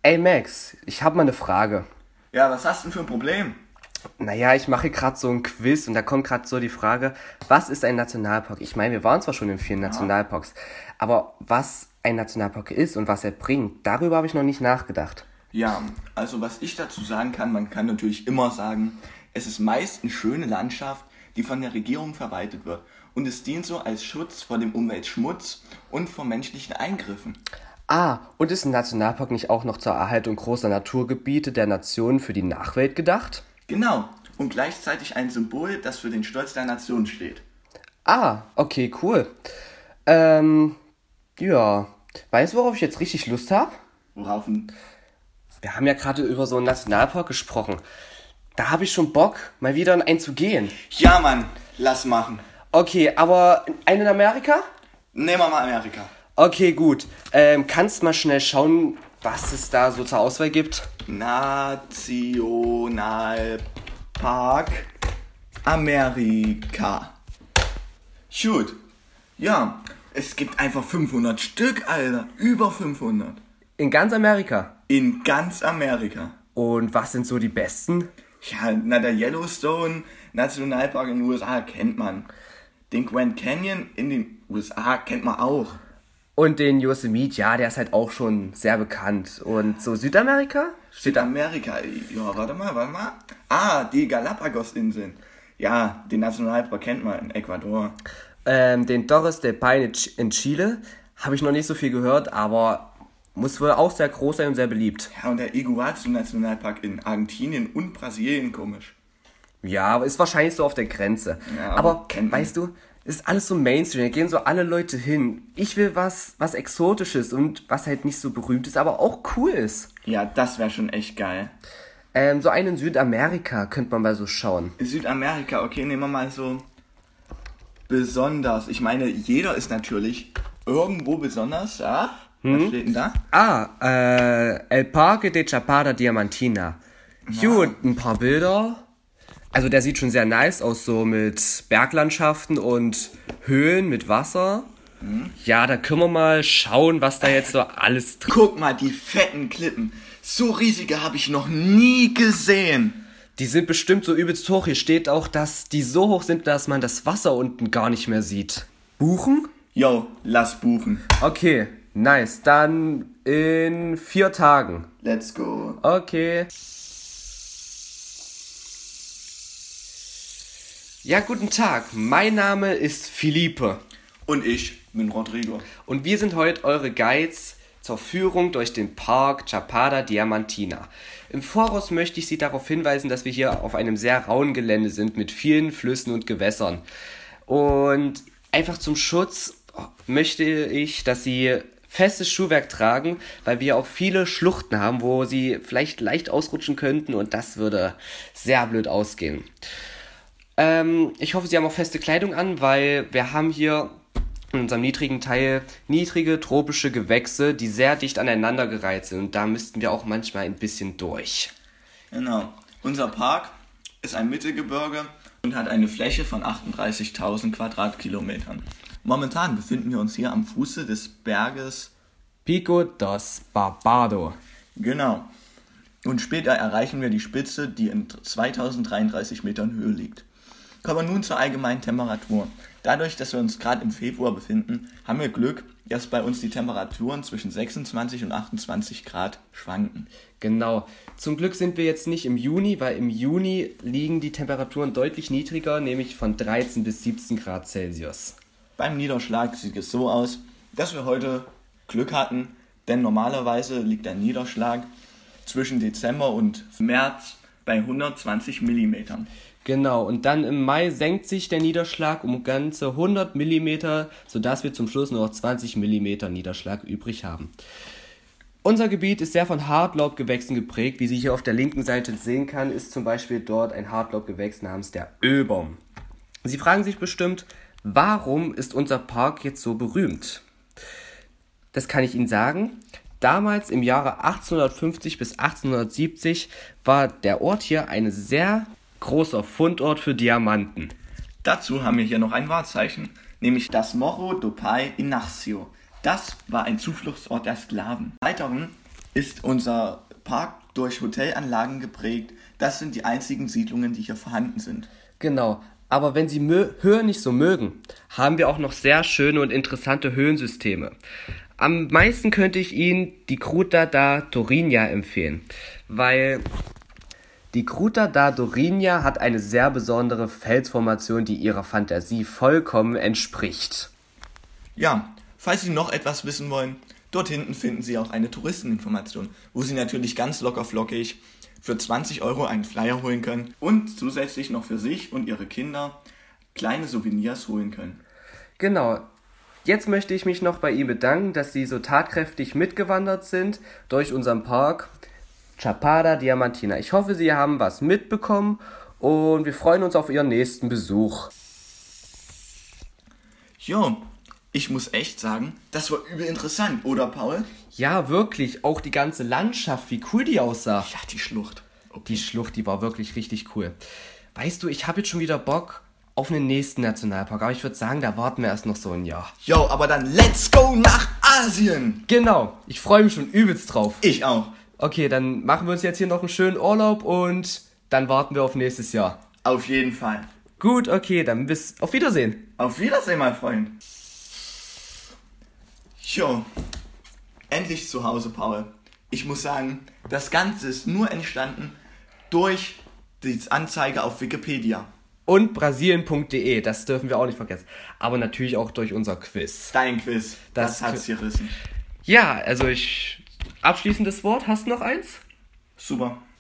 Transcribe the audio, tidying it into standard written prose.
Ey Max, ich habe mal eine Frage. Ja, was hast du denn für ein Problem? Naja, ich mache gerade so ein Quiz und da kommt gerade so die Frage, was ist ein Nationalpark? Ich meine, wir waren zwar schon in vielen Nationalparks, aber was ein Nationalpark ist und was er bringt, darüber habe ich noch nicht nachgedacht. Ja, also was ich dazu sagen kann, man kann natürlich immer sagen, es ist meist eine schöne Landschaft, die von der Regierung verwaltet wird. Und es dient so als Schutz vor dem Umweltschmutz und vor menschlichen Eingriffen. Ah, und ist ein Nationalpark nicht auch noch zur Erhaltung großer Naturgebiete der Nation für die Nachwelt gedacht? Genau, und gleichzeitig ein Symbol, das für den Stolz der Nation steht. Ah, okay, cool. Ja, weißt du, worauf ich jetzt richtig Lust habe? Worauf denn? Wir haben ja gerade über so einen Nationalpark gesprochen. Da habe ich schon Bock, mal wieder in einen zu gehen. Ja, Mann, lass machen. Okay, aber einen in Amerika? Nehmen wir mal Amerika. Okay, gut. Kannst mal schnell schauen, was es da so zur Auswahl gibt? Nationalpark Amerika. Gut. Ja, es gibt einfach 500 Stück, Alter. Über 500. In ganz Amerika. In ganz Amerika. Und was sind so die besten? Ja, na, der Yellowstone Nationalpark in den USA kennt man. Den Grand Canyon in den USA kennt man auch. Und den Yosemite, ja, der ist halt auch schon sehr bekannt. Und so Südamerika? Südamerika, ja, warte mal. Ah, die Galapagos-Inseln. Ja, den Nationalpark kennt man in Ecuador. Den Torres del Paine in Chile habe ich noch nicht so viel gehört, aber muss wohl auch sehr groß sein und sehr beliebt. Ja, und der Iguazu-Nationalpark in Argentinien und Brasilien, komisch. Ja, aber ist wahrscheinlich so auf der Grenze. Ja, aber kennt man. weißt du, ist alles so Mainstream, da gehen so alle Leute hin. Ich will was Exotisches und was halt nicht so berühmt ist, aber auch cool ist. Ja, das wäre schon echt geil. So einen in Südamerika könnte man mal so schauen. Südamerika, okay, nehmen wir mal so besonders. Ich meine, jeder ist natürlich irgendwo besonders, ja? Was steht denn da? El Parque de Chapada Diamantina. Gut, ein paar Bilder. Also der sieht schon sehr nice aus, so mit Berglandschaften und Höhlen mit Wasser. Ja, da können wir mal schauen, was da jetzt so alles drin. Guck mal, die fetten Klippen. So riesige habe ich noch nie gesehen. Die sind bestimmt so übelst hoch. Hier steht auch, dass die so hoch sind, dass man das Wasser unten gar nicht mehr sieht. Buchen? Yo, lass buchen. Okay, nice. Dann in 4 Tagen. Let's go. Okay. Ja, guten Tag. Mein Name ist Philippe. Und ich bin Rodrigo. Und wir sind heute eure Guides zur Führung durch den Park Chapada Diamantina. Im Voraus möchte ich Sie darauf hinweisen, dass wir hier auf einem sehr rauen Gelände sind mit vielen Flüssen und Gewässern. Und einfach zum Schutz möchte ich, dass Sie festes Schuhwerk tragen, weil wir auch viele Schluchten haben, wo Sie vielleicht leicht ausrutschen könnten und das würde sehr blöd ausgehen. Ich hoffe, Sie haben auch feste Kleidung an, weil wir haben hier in unserem niedrigen Teil niedrige tropische Gewächse, die sehr dicht aneinander gereiht sind. Und da müssten wir auch manchmal ein bisschen durch. Genau. Unser Park ist ein Mittelgebirge und hat eine Fläche von 38.000 Quadratkilometern. Momentan befinden wir uns hier am Fuße des Berges. Pico dos Barbado. Genau. Und später erreichen wir die Spitze, die in 2033 Metern Höhe liegt. Kommen wir nun zur allgemeinen Temperatur. Dadurch, dass wir uns gerade im Februar befinden, haben wir Glück, dass bei uns die Temperaturen zwischen 26 und 28 Grad schwanken. Genau. Zum Glück sind wir jetzt nicht im Juni, weil im Juni liegen die Temperaturen deutlich niedriger, nämlich von 13 bis 17 Grad Celsius. Beim Niederschlag sieht es so aus, dass wir heute Glück hatten, denn normalerweise liegt der Niederschlag zwischen Dezember und März bei 120 Millimetern. Genau, und dann im Mai senkt sich der Niederschlag um ganze 100 mm, sodass wir zum Schluss nur noch 20 mm Niederschlag übrig haben. Unser Gebiet ist sehr von Hartlaubgewächsen geprägt. Wie Sie hier auf der linken Seite sehen kann, ist zum Beispiel dort ein Hartlaubgewächs namens der Ölbaum. Sie fragen sich bestimmt, warum ist unser Park jetzt so berühmt? Das kann ich Ihnen sagen. Damals im Jahre 1850 bis 1870 war der Ort hier eine sehr großer Fundort für Diamanten. Dazu haben wir hier noch ein Wahrzeichen, nämlich das Morro do Pai Inácio. Das war ein Zufluchtsort der Sklaven. Weiteren ist unser Park durch Hotelanlagen geprägt. Das sind die einzigen Siedlungen, die hier vorhanden sind. Genau. Aber wenn Sie Höhen nicht so mögen, haben wir auch noch sehr schöne und interessante Höhlensysteme. Am meisten könnte ich Ihnen die Gruta da Toriña empfehlen, weil die Gruta da Toriña hat eine sehr besondere Felsformation, die Ihrer Fantasie vollkommen entspricht. Ja, falls Sie noch etwas wissen wollen, dort hinten finden Sie auch eine Touristeninformation, wo Sie natürlich ganz lockerflockig für 20 € einen Flyer holen können und zusätzlich noch für sich und Ihre Kinder kleine Souvenirs holen können. Genau. Jetzt möchte ich mich noch bei Ihnen bedanken, dass Sie so tatkräftig mitgewandert sind durch unseren Park Chapada Diamantina. Ich hoffe, Sie haben was mitbekommen und wir freuen uns auf Ihren nächsten Besuch. Jo, ich muss echt sagen, das war übel interessant, oder Paul? Ja, wirklich. Auch die ganze Landschaft, wie cool die aussah. Ja, die Schlucht. Die Schlucht, die war wirklich richtig cool. Weißt du, ich habe jetzt schon wieder Bock auf einen nächsten Nationalpark, aber ich würde sagen, da warten wir erst noch so ein Jahr. Jo, aber dann let's go nach Asien! Genau, ich freue mich schon übelst drauf. Ich auch. Okay, dann machen wir uns jetzt hier noch einen schönen Urlaub und dann warten wir auf nächstes Jahr. Auf jeden Fall. Gut, okay, dann auf Wiedersehen. Auf Wiedersehen, mein Freund. Jo, endlich zu Hause, Paul. Ich muss sagen, das Ganze ist nur entstanden durch die Anzeige auf Wikipedia. Und brasilien.de, das dürfen wir auch nicht vergessen. Aber natürlich auch durch unser Quiz. Dein Quiz, das hat's gerissen. Ja, also abschließendes Wort, hast du noch eins? Super.